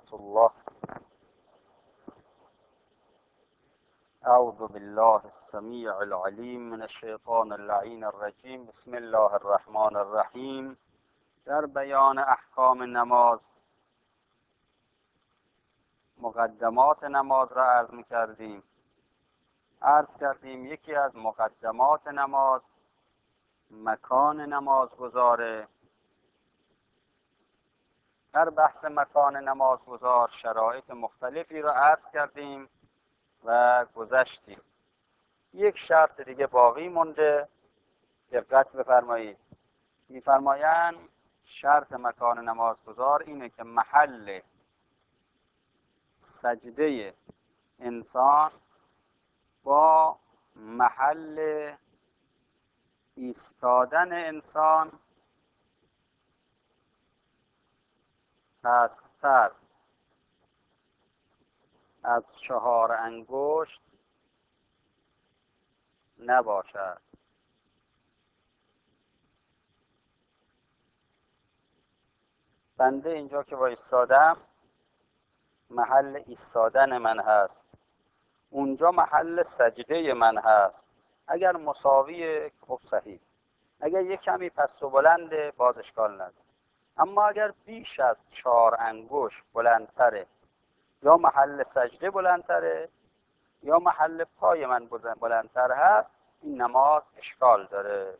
ورحمة الله. أعوذ بالله السميع العليم من الشیطان اللعین الرجیم. بسم الله الرحمن الرحیم. در بیان احکام نماز مقدمات نماز را عرض می‌کردیم. عرض کردیم یکی از مقدمات نماز مکان نمازگزاره. در بحث مکان نمازگزار شرایط مختلفی را عرض کردیم و گذشتیم. یک شرط دیگه باقی مونده، دقت بفرمایید. می‌فرمایند شرط مکان نمازگزار اینه که محل سجده انسان با محل ایستادن انسان پستر از 4 انگشت نباشد. بنده اینجا که ایستادم محل ایستادن من هست، اونجا محل سجده من هست. اگر مساویه خب صحیح، اگر یک کمی پست و بلنده باز اشکال نداره. اما اگر بیش از 4 انگشت بلندتره، یا محل سجده بلندتره یا محل پای من بلندتر هست، این نماز اشکال داره.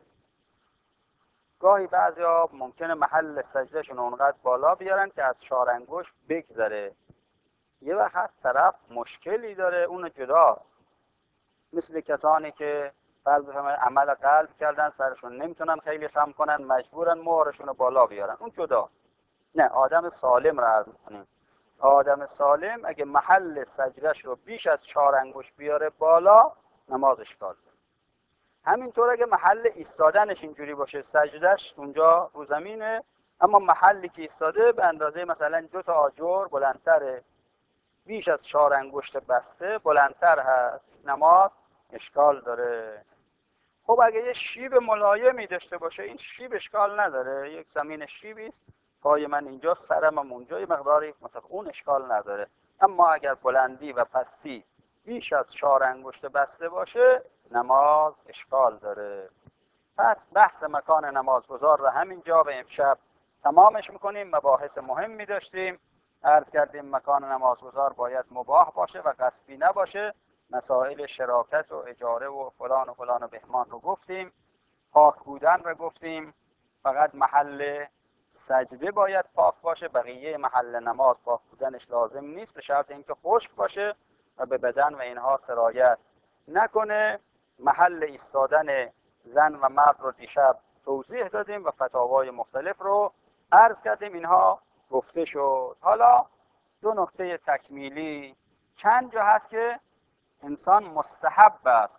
گاهی بعضیا ممکنه محل سجدهشون اونقدر بالا بیارن که از 4 انگشت بگذره. یه وقت هست طرف مشکلی داره، اون جداست. مثل کسانی که فرض بفرمایید عمل قلب کردن، سرشون نمیتونن خیلی خم کنن، مجبورن مهرشون رو بالا بیارن، اون جداست. نه، آدم سالم رو عرض کنیم. آدم سالم اگه محل سجدهش رو بیش از 4 انگشت بیاره بالا، نماز اشکال داره. همینطور اگه محل ایستادنش اینجوری باشه، سجدهش اونجا رو زمینه، اما محلی که ایستاده به اندازه مثلا 2 تا آجر بلندتره، بیش از 4 انگشت بسته بلندتر هست، نماز اشکال داره. خب اگه یه شیب ملایمی داشته باشه، این شیب اشکال نداره. یک زمین شیبی است، پای من اینجا، سرم هم اونجا، یه مقداری مثلا اون اشکال نداره. اما اگر بلندی و پستی بیش از 4 انگشت بسته باشه، نماز اشکال داره. پس بحث مکان نمازگزار را همینجا به امشب تمامش میکنیم. مباحث مهمی داشتیم. عرض کردیم مکان نمازگزار باید مباح باشه و غصبی نباشه. مسائل شراکت و اجاره و فلان و بهمان رو گفتیم. پاک بودن رو گفتیم. فقط محل سجده باید پاک باشه، بقیه محل نماز پاک بودنش لازم نیست، به شرط اینکه خشک باشه و به بدن و اینها سرایت نکنه. محل ایستادن زن و مرد رو دیشب توضیح دادیم و فتاوای مختلف رو عرض کردیم. اینها گفته شد. حالا 2 نکته تکمیلی. چند جا هست که انسان مستحب است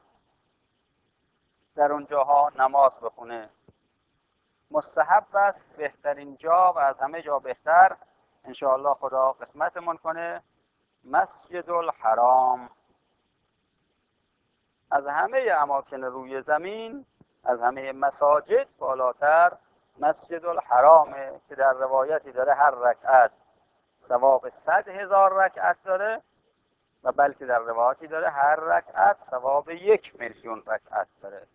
در اونجاها نماز بخونه. مستحب است، بهترین جا و از همه جا بهتر انشاءالله خدا قسمتمون کنه مسجد الحرام. از همه اماکن روی زمین، از همه مساجد بالاتر مسجد الحرامه که در روایتی داره هر رکعت ثواب 100,000 رکعت داره و بلکه در روایتی داره هر رکعت ثواب 1,000,000 رکعت داره.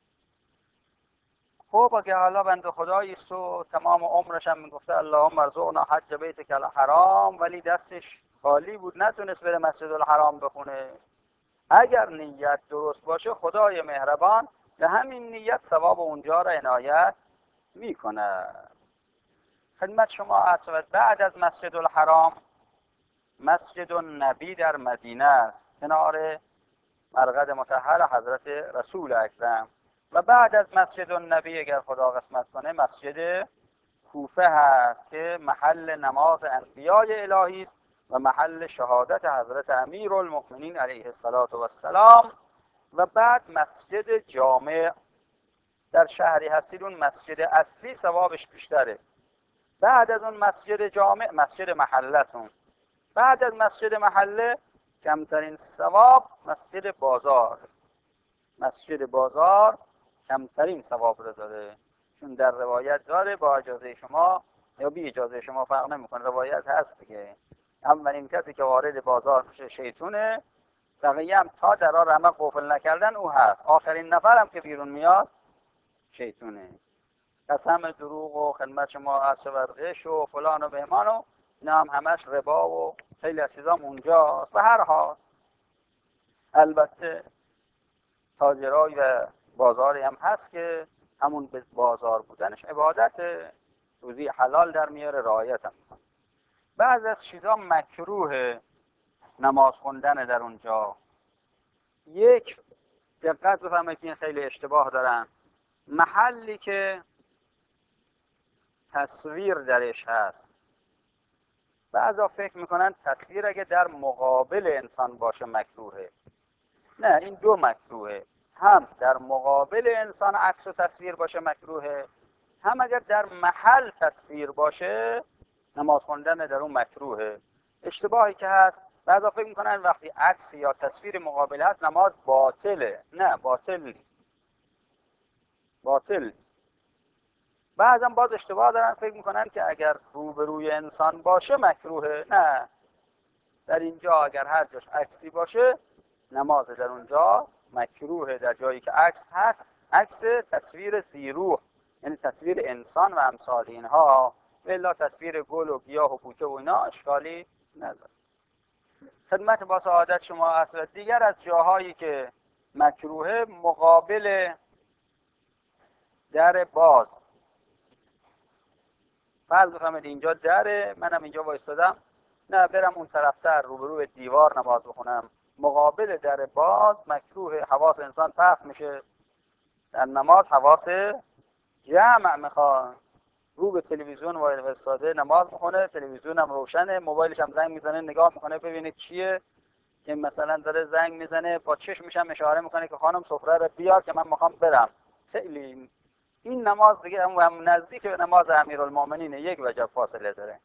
خب اگه حالا بنده خدایی است و تمام عمرش هم میگفته اللهم ارزقنا حج بیتک الحرام، ولی دستش خالی بود، نتونست بره مسجد الحرام بخونه، اگر نیت درست باشه خدای مهربان به همین نیت ثواب اونجا را عنایت میکنه. خدمت شما عرض شود بعد از مسجد الحرام مسجد النبی در مدینه است، کنار مرقد مطهر حضرت رسول اکرم. و بعد از مسجد النبی اگر خدا قسمت کنه مسجد کوفه هست که محل نماز انبیای الهی است و محل شهادت حضرت امیرالمؤمنین علیه السلام. و بعد مسجد جامع در شهری هستید، اون مسجد اصلی ثوابش بیشتره. بعد از اون مسجد جامع مسجد محلتون. بعد از مسجد محله کمترین ثواب مسجد بازار. مسجد بازار کمترین ثواب رو داره، چون در روایت داره با اجازه شما یا بی اجازه شما فرق نمیکنه، روایت هست دیگه، اولین کسی که وارد بازار میشه شیطونه، بقیه هم تا درا رمق قفل نکردن او هست. آخرین نفرم که بیرون میاد شیطونه. قسم دروغ و خدمت شما عرض شود غش و فلان و بهمان و اینا هم همش ربا و خیلی از چیزام اونجاست. به هر حال البته تاجرای و بازاری هم هست که همون به بازار بودنش عبادت، روزی حلال در میاره، رعایت هم میکنه. بعض از چیزا مکروه نماز خوندن در اونجا. یک، دقت بفرمایید که این خیلی اشتباه دارن، محلی که تصویر درش هست. بعضا فکر میکنن تصویر اگه در مقابل انسان باشه مکروهه. نه، این دو مکروهه. هم در مقابل انسان عکس و تصویر باشه مکروهه، هم اگر در محل تصویر باشه نماز خوندن در اون مکروهه. اشتباهی که هست، بعضا فکر میکنن وقتی عکس یا تصویر مقابل هست نماز باطله. نه، باطل نیست. باطل نیست. بعضا باز اشتباه دارن، فکر میکنن که اگر روبروی انسان باشه مکروهه. نه، در اینجا اگر هر جاش عکسی باشه نماز در اونجا مکروهه. در جایی که عکس هست، عکس تصویر زیروح، یعنی تصویر انسان و امثال اینها، الا تصویر گل و گیاه و بوته و اینا اشکالی نداره. خدمت با سعادت شما اصلا دیگر از جاهایی که مکروهه، مقابل در باز. فرض بفرمایید اینجا دره، منم اینجا وایستادم، نه برم اون طرفتر روبرو دیوار نماز بخونم، مقابل در باز مکروه. حواس انسان پرت میشه در نماز، حواس جمع میخواد. رو به تلویزیون وایستاده نماز میخونه، تلویزیون هم روشنه، موبایلش هم زنگ میزنه، نگاه میکنه ببینه چیه که مثلا داره زنگ میزنه، با چشمش هم اشاره میکنه که خانم سفره رو بیار که من میخوام برم. خیلی این نماز دیگه هم نزدیک به نماز امیرالمومنین، یک وجب فاصله داره.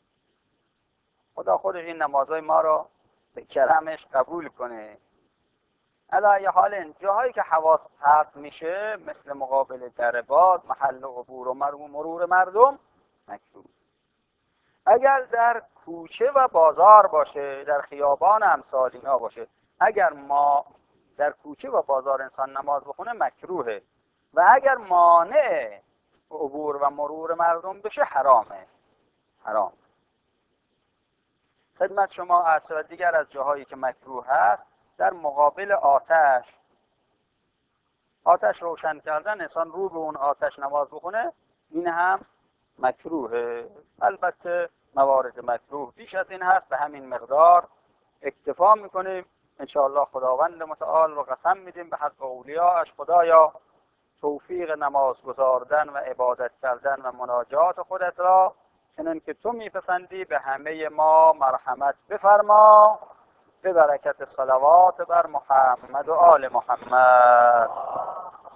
خدا خودش این نمازهای ما رو به کرمش قبول کنه. علی حال جاهایی که حواس پرت میشه مثل مقابل در باز، محل عبور و مرور مردم، مکروه. اگر در کوچه و بازار باشه، در خیابان امثال اینا باشه، اگر ما در کوچه و بازار انسان نماز بخونه مکروهه، و اگر مانع عبور و مرور مردم بشه حرامه. حرام. خدمت شما عرض شود دیگر از جاهایی که مکروه هست، در مقابل آتش روشن کردن، انسان رو به اون آتش نماز بخونه، این هم مکروهه. البته موارد مکروه بیش از این هست، به همین مقدار اکتفا میکنیم. انشاءالله خداوند متعال و قسم میدیم به حق اولیاءش، خدایا توفیق نماز گزاردن و عبادت کردن و مناجات خودت را چنان که تو میپسندی به همه ما مرحمت بفرما، به برکت صلوات بر محمد و آل محمد.